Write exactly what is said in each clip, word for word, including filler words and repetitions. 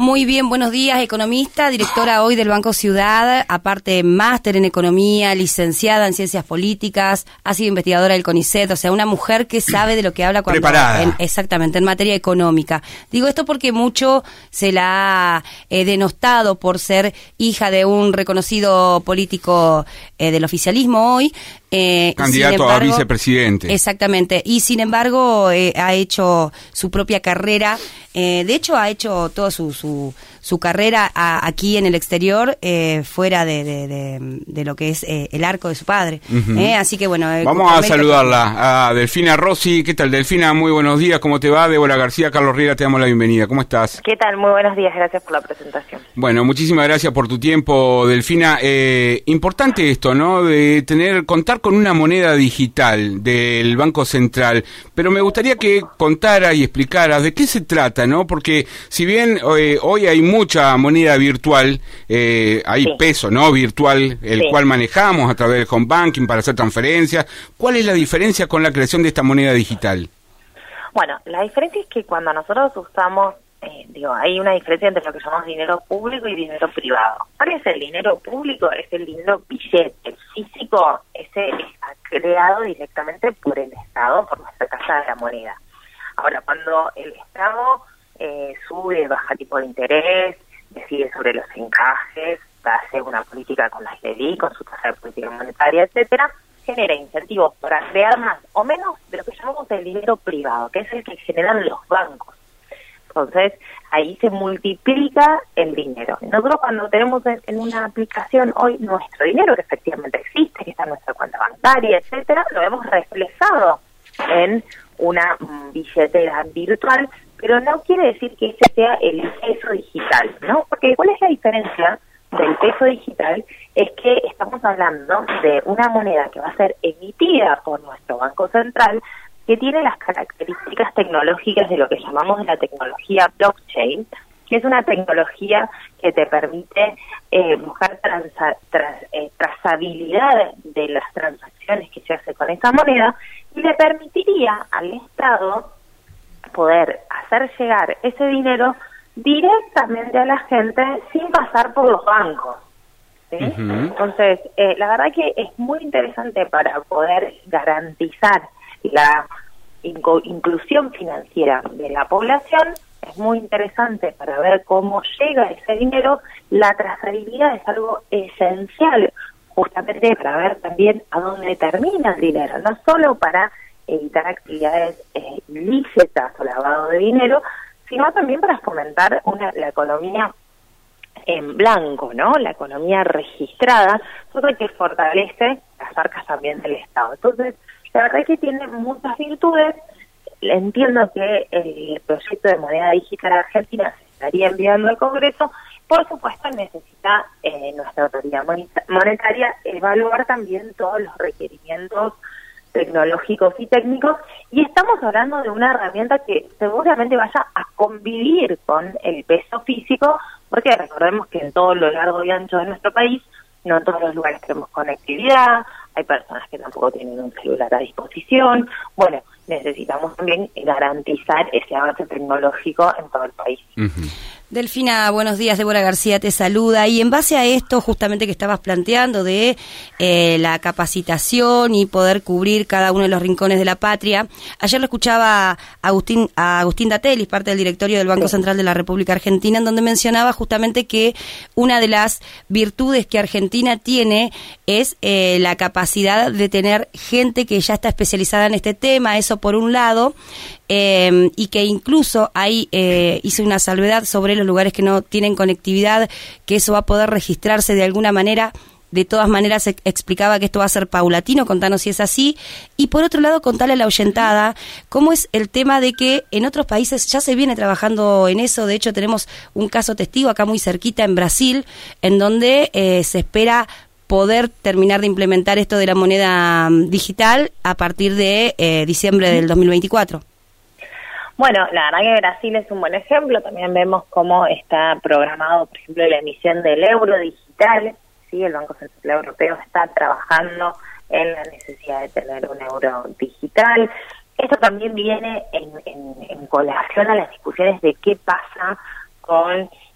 Muy bien, buenos días, economista, directora hoy del Banco Ciudad, aparte máster en economía, licenciada en ciencias políticas, ha sido investigadora del CONICET, o sea, una mujer que sabe de lo que habla cuando... Preparada. En, exactamente, en materia económica. Digo esto porque mucho se la ha eh, denostado por ser hija de un reconocido político eh, del oficialismo hoy. Eh, Candidato embargo, a vicepresidente. Exactamente, y sin embargo eh, ha hecho su propia carrera, eh, de hecho ha hecho toda su, su, su carrera a, aquí en el exterior, eh, fuera de, de, de, de lo que es eh, el arco de su padre. Uh-huh. eh, así que bueno. Eh, Vamos a saludarla, a Delfina Rossi. ¿Qué tal, Delfina? Muy buenos días, ¿cómo te va? Débora García, Carlos Riera, te damos la bienvenida. ¿Cómo estás? ¿Qué tal? Muy buenos días, gracias por la presentación. Bueno, muchísimas gracias por tu tiempo, Delfina. Eh, importante esto, ¿no? De tener, contar con una moneda digital del Banco Central, pero me gustaría que contaras y explicaras de qué se trata, ¿no? Porque si bien eh, hoy hay mucha moneda virtual, eh, hay sí. peso, ¿no? Virtual, el sí. cual manejamos a través del home banking para hacer transferencias. ¿Cuál es la diferencia con la creación de esta moneda digital? Bueno, la diferencia es que cuando nosotros usamos Eh, digo, hay una diferencia entre lo que llamamos dinero público y dinero privado. ¿Cuál es el dinero público? Es el dinero billete. El físico, ese está creado directamente por el Estado, por nuestra Casa de la Moneda. Ahora, cuando el Estado eh, sube, baja tipo de interés, decide sobre los encajes, hace una política con la L E L I, con su tasa de política monetaria, etcétera, genera incentivos para crear más o menos de lo que llamamos el dinero privado, que es el que generan los bancos. Entonces, ahí se multiplica el dinero. Nosotros cuando tenemos en una aplicación hoy nuestro dinero, que efectivamente existe, que está en nuestra cuenta bancaria, etcétera, lo hemos reflejado en una billetera virtual, pero no quiere decir que ese sea el peso digital, ¿no? Porque ¿cuál es la diferencia del peso digital? Es que estamos hablando de una moneda que va a ser emitida por nuestro Banco Central, que tiene las características tecnológicas de lo que llamamos la tecnología blockchain, que es una tecnología que te permite eh, buscar transa, tras, eh, trazabilidad de las transacciones que se hace con esa moneda y le permitiría al Estado poder hacer llegar ese dinero directamente a la gente sin pasar por los bancos. ¿sí? Uh-huh. Entonces, eh, la verdad que es muy interesante para poder garantizar la inco- inclusión financiera de la población. Es muy interesante para ver cómo llega ese dinero. La trazabilidad es algo esencial justamente para ver también a dónde termina el dinero, no solo para evitar actividades eh, ilícitas o lavado de dinero, sino también para fomentar una, la economía en blanco, ¿no? La economía registrada, cosa que fortalece las arcas también del Estado. Entonces, la verdad es que tiene muchas virtudes. Entiendo que el proyecto de moneda digital argentina se estaría enviando al Congreso. Por supuesto, necesita eh, nuestra autoridad monetaria evaluar también todos los requerimientos tecnológicos y técnicos. Y estamos hablando de una herramienta que seguramente vaya a convivir con el peso físico, porque recordemos que en todo lo largo y ancho de nuestro país, no en todos los lugares tenemos conectividad, hay personas que tampoco tienen un celular a disposición. Bueno, necesitamos también garantizar ese avance tecnológico en todo el país. Uh-huh. Delfina, buenos días, Débora García te saluda. Y en base a esto justamente que estabas planteando de eh, la capacitación y poder cubrir cada uno de los rincones de la patria, ayer lo escuchaba a Agustín, a Agustín Datelis, parte del directorio del Banco sí. Central de la República Argentina, en donde mencionaba justamente que una de las virtudes que Argentina tiene es eh, la capacidad de tener gente que ya está especializada en este tema, eso por un lado, eh, y que incluso ahí eh, hizo una salvedad sobre los lugares que no tienen conectividad, que eso va a poder registrarse de alguna manera. De todas maneras, e- explicaba que esto va a ser paulatino, contanos si es así. Y por otro lado, contarle a la oyentada cómo es el tema de que en otros países ya se viene trabajando en eso. De hecho, tenemos un caso testigo acá muy cerquita en Brasil, en donde eh, se espera poder terminar de implementar esto de la moneda digital a partir de eh, diciembre del dos mil veinticuatro. Bueno, la verdad que Brasil es un buen ejemplo. También vemos cómo está programado, por ejemplo, la emisión del euro digital. Sí, el Banco Central Europeo está trabajando en la necesidad de tener un euro digital. Esto también viene en, en, en colación a las discusiones de qué pasa con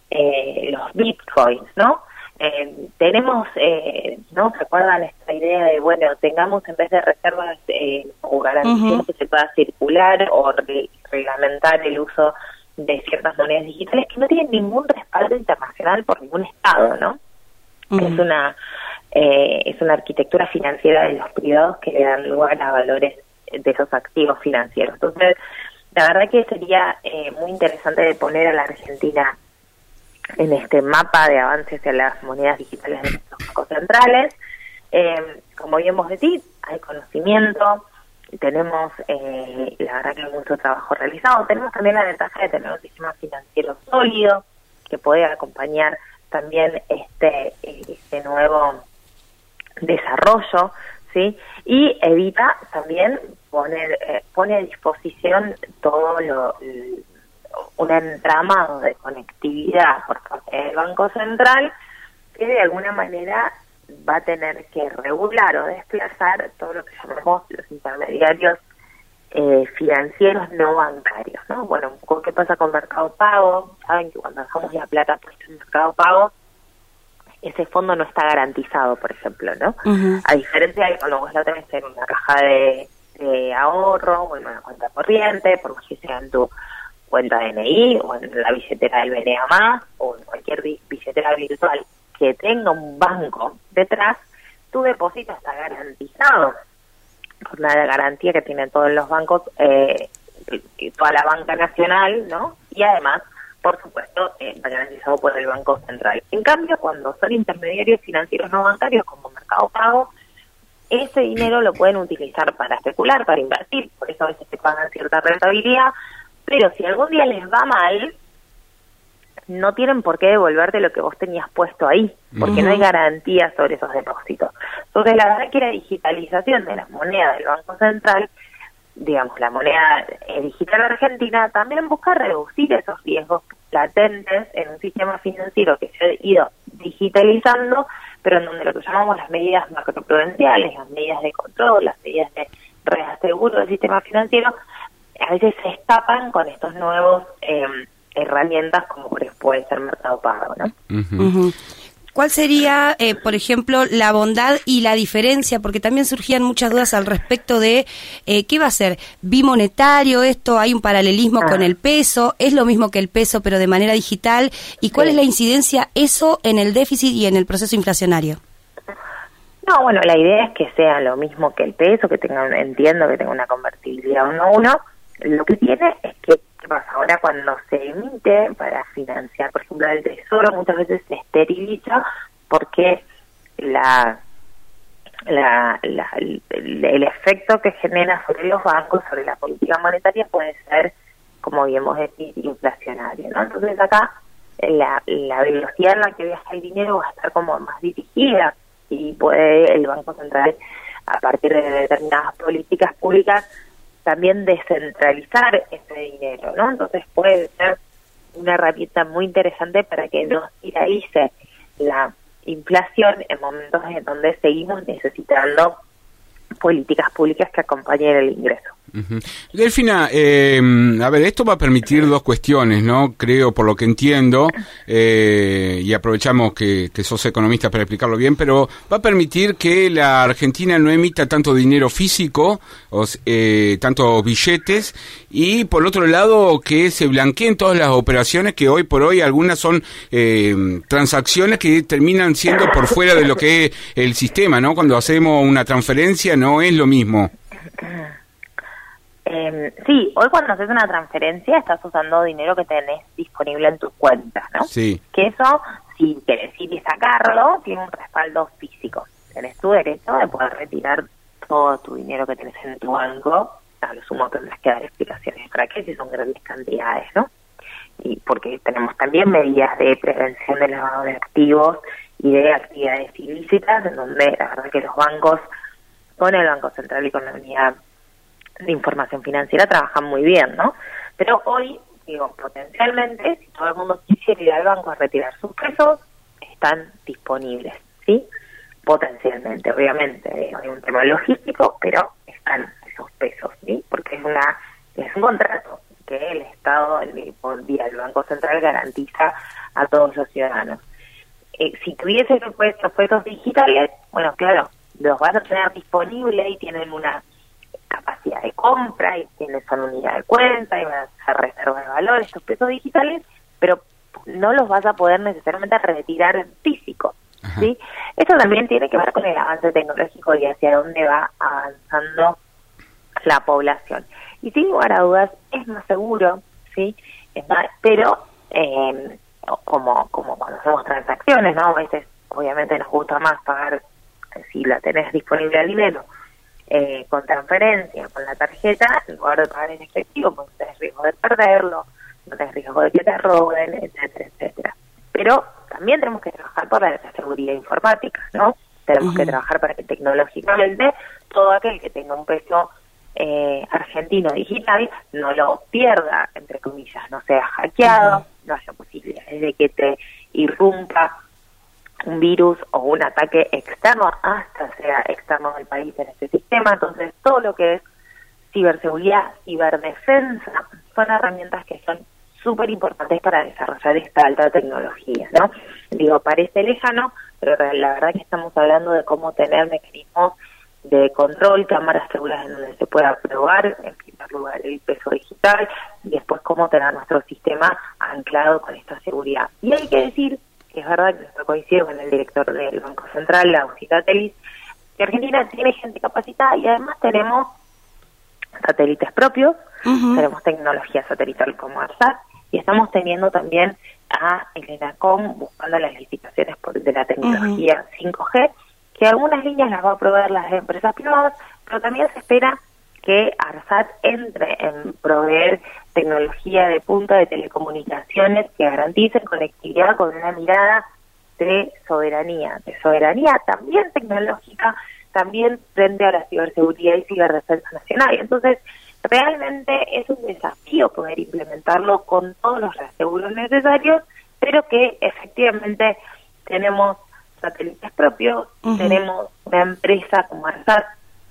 eh, los bitcoins, ¿no? Eh, tenemos, eh, ¿no? ¿Se acuerdan esta idea de, bueno, tengamos en vez de reservas eh, o garantías uh-huh. que se pueda circular o re- reglamentar el uso de ciertas monedas digitales que no tienen ningún respaldo internacional por ningún Estado, ¿no? Uh-huh. Es una eh, es una arquitectura financiera de los privados que le dan lugar a valores de esos activos financieros. Entonces, la verdad que sería eh, muy interesante de poner a la Argentina en este mapa de avances en las monedas digitales de los bancos centrales. Eh, como bien vos decís, hay conocimiento, tenemos, eh, la verdad que hay mucho trabajo realizado, tenemos también la ventaja de tener un sistema financiero sólido que puede acompañar también este, este nuevo desarrollo, ¿sí? Y evita también poner, eh, pone a disposición todo lo... un entramado de conectividad por parte del Banco Central que de alguna manera va a tener que regular o desplazar todo lo que llamamos los intermediarios eh, financieros no bancarios, ¿no? Bueno, un poco qué pasa con Mercado Pago. Saben que cuando dejamos la plata puesta en Mercado Pago, ese fondo no está garantizado, por ejemplo, ¿no? Uh-huh. A diferencia de cuando vos la tenés en una caja de, de ahorro o en una cuenta corriente, por más que sea en tu cuenta D N I o en la billetera del B N A más o en cualquier billetera virtual que tenga un banco detrás, tu depósito está garantizado por la garantía que tienen todos los bancos, eh, toda la banca nacional, ¿no? Y además, por supuesto, eh, está garantizado por el Banco Central. En cambio, cuando son intermediarios financieros no bancarios como Mercado Pago, ese dinero lo pueden utilizar para especular, para invertir, por eso a veces se pagan cierta rentabilidad. Pero si algún día les va mal, no tienen por qué devolverte lo que vos tenías puesto ahí, porque uh-huh. no hay garantía sobre esos depósitos. Entonces, la verdad que la digitalización de las monedas del Banco Central, digamos, la moneda digital argentina, también busca reducir esos riesgos latentes en un sistema financiero que se ha ido digitalizando, pero en donde lo que llamamos las medidas macroprudenciales, las medidas de control, las medidas de reaseguro del sistema financiero, a veces se escapan con estos nuevos eh, herramientas como puede ser Mercado Pago, ¿no? Uh-huh. Uh-huh. ¿Cuál sería, eh, por ejemplo, la bondad y la diferencia? Porque también surgían muchas dudas al respecto de eh, ¿qué va a ser? ¿Bimonetario esto? ¿Hay un paralelismo ah. con el peso? ¿Es lo mismo que el peso pero de manera digital? ¿Y cuál sí. es la incidencia eso en el déficit y en el proceso inflacionario? No, bueno, la idea es que sea lo mismo que el peso, que tenga, entiendo que tenga una convertibilidad uno a uno. Lo que tiene es que, ¿qué pasa? Ahora cuando se emite para financiar, por ejemplo, el Tesoro, muchas veces se esteriliza porque la, la, la el, el efecto que genera sobre los bancos, sobre la política monetaria, puede ser, como bien vos decís, inflacionario, ¿no? Entonces acá la, la velocidad en la que viaja el dinero va a estar como más dirigida y puede el Banco Central, a partir de determinadas políticas públicas, también descentralizar ese dinero, ¿no? Entonces puede ser una herramienta muy interesante para que no tirarice la inflación en momentos en donde seguimos necesitando políticas públicas que acompañen el ingreso. Uh-huh. Delfina, eh, a ver, esto va a permitir dos cuestiones, ¿no? Creo, por lo que entiendo, eh, y aprovechamos que, que sos economista para explicarlo bien, pero va a permitir que la Argentina no emita tanto dinero físico, o, eh, tantos billetes, y por otro lado que se blanqueen todas las operaciones que hoy por hoy algunas son eh, transacciones que terminan siendo por fuera de lo que es el sistema, ¿no? Cuando hacemos una transferencia no es lo mismo. Eh, sí, hoy cuando haces una transferencia estás usando dinero que tenés disponible en tus cuentas, ¿no? Sí. Que eso, si querés ir y sacarlo, tiene un respaldo físico. Tenés tu derecho de poder retirar todo tu dinero que tenés en tu banco. A lo sumo tendrás que dar explicaciones para qué, si son grandes cantidades, ¿no? Y porque tenemos también medidas de prevención del lavado de activos y de actividades ilícitas, en donde la verdad que los bancos, con el Banco Central y con la unidad de información financiera, trabajan muy bien, ¿no? Pero hoy, digo, potencialmente, si todo el mundo quisiera ir al banco a retirar sus pesos, están disponibles, ¿sí? Potencialmente, obviamente, digo, hay un tema logístico, pero están esos pesos, ¿sí? Porque es una es un contrato que el Estado, el, por vía del Banco Central, garantiza a todos los ciudadanos. Eh, si tuviese los puestos digitales, bueno, claro, los vas a tener disponibles y tienen una capacidad de compra y tienen son unidad de cuenta y van a ser reserva de valor estos pesos digitales, pero no los vas a poder necesariamente retirar en físico, ¿sí? Esto también tiene que ver con el avance tecnológico y hacia dónde va avanzando la población. Y sin lugar a dudas es más seguro, ¿sí? Es más, pero eh, como como cuando hacemos transacciones, ¿no? A veces obviamente nos gusta más pagar, si la tenés disponible al dinero, eh, con transferencia, con la tarjeta, en lugar de pagar en efectivo, porque no tenés riesgo de perderlo, no tenés riesgo de que te roben, etcétera, etcétera. Pero también tenemos que trabajar por la seguridad informática, ¿no? Tenemos uh-huh. que trabajar para que tecnológicamente todo aquel que tenga un peso eh, argentino digital no lo pierda, entre comillas, no sea hackeado, uh-huh. no haya posibilidades de que te irrumpa un virus o un ataque externo, hasta sea externo del país en este sistema. Entonces, todo lo que es ciberseguridad, ciberdefensa, son herramientas que son súper importantes para desarrollar esta alta tecnología, ¿no? Digo, parece lejano, pero la verdad que estamos hablando de cómo tener mecanismos de control, cámaras seguras en donde se pueda probar, en primer lugar, el peso digital, y después cómo tener nuestro sistema anclado con esta seguridad. Y hay que decir que es verdad que esto coincido con el director del Banco Central, Lausita Telis, que Argentina tiene gente capacitada y además tenemos satélites propios, uh-huh. tenemos tecnología satelital como ARSAT, y estamos teniendo también a el ENACOM buscando las licitaciones por, de la tecnología uh-huh. cinco G, que algunas líneas las va a proveer las empresas privadas, pero también se espera que ARSAT entre en proveer tecnología de punta de telecomunicaciones que garanticen conectividad con una mirada de soberanía, de soberanía también tecnológica, también frente a la ciberseguridad y ciberdefensa nacional. Entonces, realmente es un desafío poder implementarlo con todos los reaseguros necesarios, pero que efectivamente tenemos satélites propios, uh-huh. tenemos una empresa como ARSAT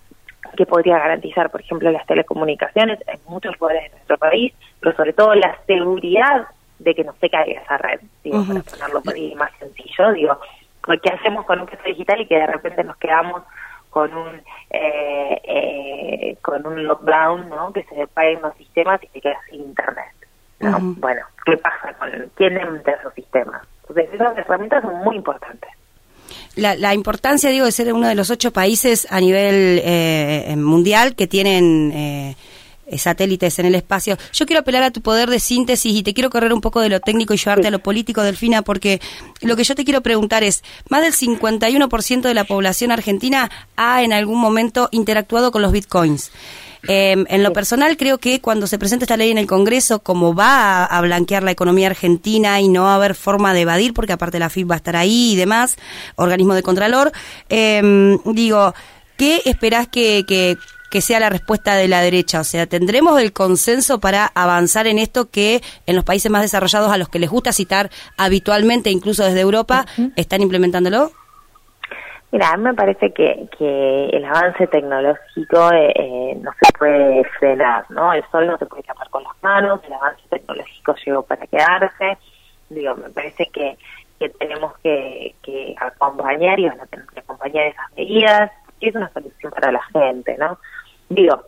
que podría garantizar, por ejemplo, las telecomunicaciones en muchos lugares de nuestro país, pero sobre todo la seguridad de que no se caiga esa red, digo, uh-huh. para ponerlo por ahí más sencillo, digo, ¿qué hacemos con un peso digital y que de repente nos quedamos con un eh, eh, con un lockdown, ¿no? Que se paguen los sistemas y se queda sin internet, ¿no? Uh-huh. Bueno, ¿qué pasa con quién entra esos sistemas? Entonces esas herramientas son muy importantes. La, la importancia, digo, de ser uno de los ocho países a nivel eh, mundial que tienen eh, satélites en el espacio. Yo quiero apelar a tu poder de síntesis y te quiero correr un poco de lo técnico y llevarte sí. a lo político, Delfina, porque lo que yo te quiero preguntar es, más del cincuenta y uno por ciento de la población argentina ha en algún momento interactuado con los bitcoins. Eh, en lo personal creo que cuando se presente esta ley en el Congreso, como va a, a blanquear la economía argentina y no va a haber forma de evadir, porque aparte la F I P va a estar ahí y demás, organismo de contralor, eh, digo, ¿qué esperás que, que, que sea la respuesta de la derecha? O sea, ¿tendremos el consenso para avanzar en esto que en los países más desarrollados, a los que les gusta citar habitualmente, incluso desde Europa, uh-huh. están implementándolo? Mira, a mí me parece que, que el avance tecnológico eh, eh, no se puede frenar, ¿no? El sol no se puede tapar con las manos, el avance tecnológico llegó para quedarse. Digo, me parece que, que tenemos que, que acompañar y van a tener que acompañar esas medidas, y es una solución para la gente, ¿no? Digo,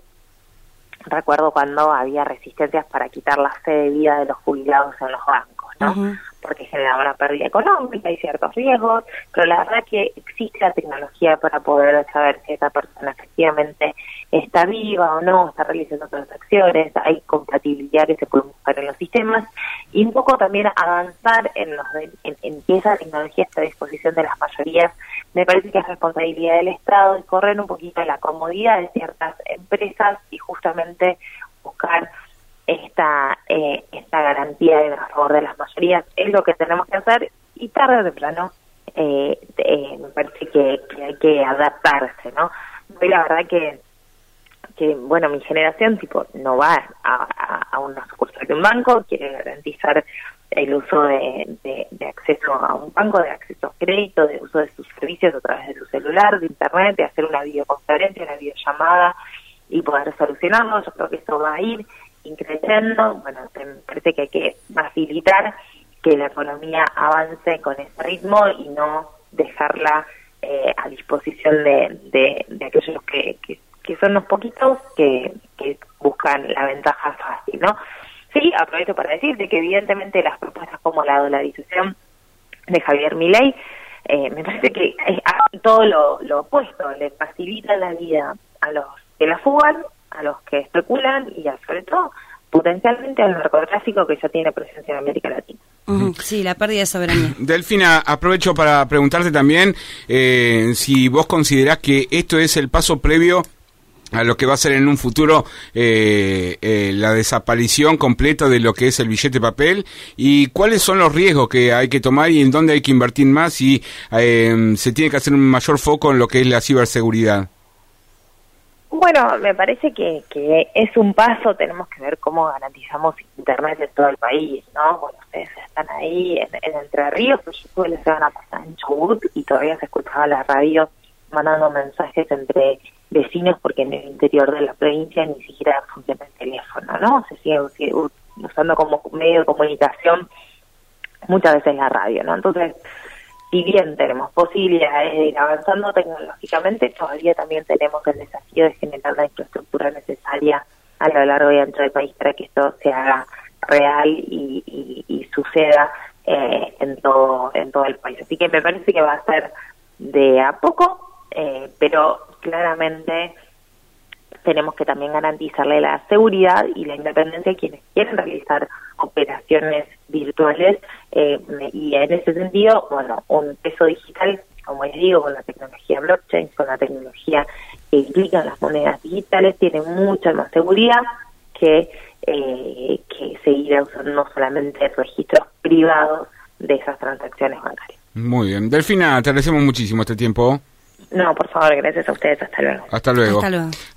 recuerdo cuando había resistencias para quitar la fe de vida de los jubilados en los bancos, ¿no? Uh-huh. Porque generaba una pérdida económica y ciertos riesgos, pero la verdad que existe la tecnología para poder saber si esa persona efectivamente está viva o no, está realizando transacciones, hay compatibilidad que se puede buscar en los sistemas, y un poco también avanzar en, los de, en, en que esa tecnología esté a disposición de las mayorías. Me parece que es responsabilidad del Estado y correr un poquito la comodidad de ciertas empresas y justamente buscar esta eh, esta garantía de a favor de las mayorías. Es lo que tenemos que hacer, y tarde o temprano eh, eh, me parece que, que hay que adaptarse, ¿no? Y la verdad que que bueno, mi generación tipo no va a, a, a una sucursal de un banco, quiere garantizar el uso de, de, de acceso a un banco, de acceso a crédito, de uso de sus servicios a través de su celular, de internet, de hacer una videoconferencia, una videollamada y poder solucionarlo. Yo creo que eso va a ir, y sin creciendo. Bueno, me parece que hay que facilitar que la economía avance con ese ritmo y no dejarla eh, a disposición de, de, de aquellos que, que, que son unos poquitos que, que buscan la ventaja fácil, ¿no? Sí, aprovecho para decirte que evidentemente las propuestas como la dolarización de Javier Milei, eh, me parece que es todo lo, lo opuesto, le facilita la vida a los que la fugan, a los que especulan y a, sobre todo potencialmente al narcotráfico que ya tiene presencia en América Latina. Uh-huh. Sí, la pérdida de soberanía. Delfina, aprovecho para preguntarte también eh, si vos considerás que esto es el paso previo a lo que va a ser en un futuro eh, eh, la desaparición completa de lo que es el billete papel, y cuáles son los riesgos que hay que tomar y en dónde hay que invertir más, y eh, se tiene que hacer un mayor foco en lo que es la ciberseguridad. Bueno, me parece que, que es un paso. Tenemos que ver cómo garantizamos Internet en todo el país, ¿no? Bueno, ustedes están ahí en, en Entre Ríos, pero yo estuve la semana pasada en Chubut y todavía se escuchaba la radio mandando mensajes entre vecinos porque en el interior de la provincia ni siquiera funciona el teléfono, ¿no? Se sigue, sigue usando como medio de comunicación muchas veces la radio, ¿no? Entonces, si bien tenemos posibilidades de ir avanzando tecnológicamente, todavía también tenemos el desafío de generar la infraestructura necesaria a lo largo y ancho del país para que esto se haga real y, y, y suceda eh, en todo en todo el país. Así que me parece que va a ser de a poco, eh, pero claramente tenemos que también garantizarle la seguridad y la independencia a quienes quieren realizar operaciones virtuales, eh, y en ese sentido, bueno, un peso digital, como les digo, con la tecnología blockchain, con la tecnología que implican las monedas digitales, tiene mucha más seguridad que, eh, que seguir usando solamente registros privados de esas transacciones bancarias. Muy bien. Delfina, te agradecemos muchísimo este tiempo. No, por favor, gracias a ustedes. Hasta luego. Hasta luego. Hasta luego.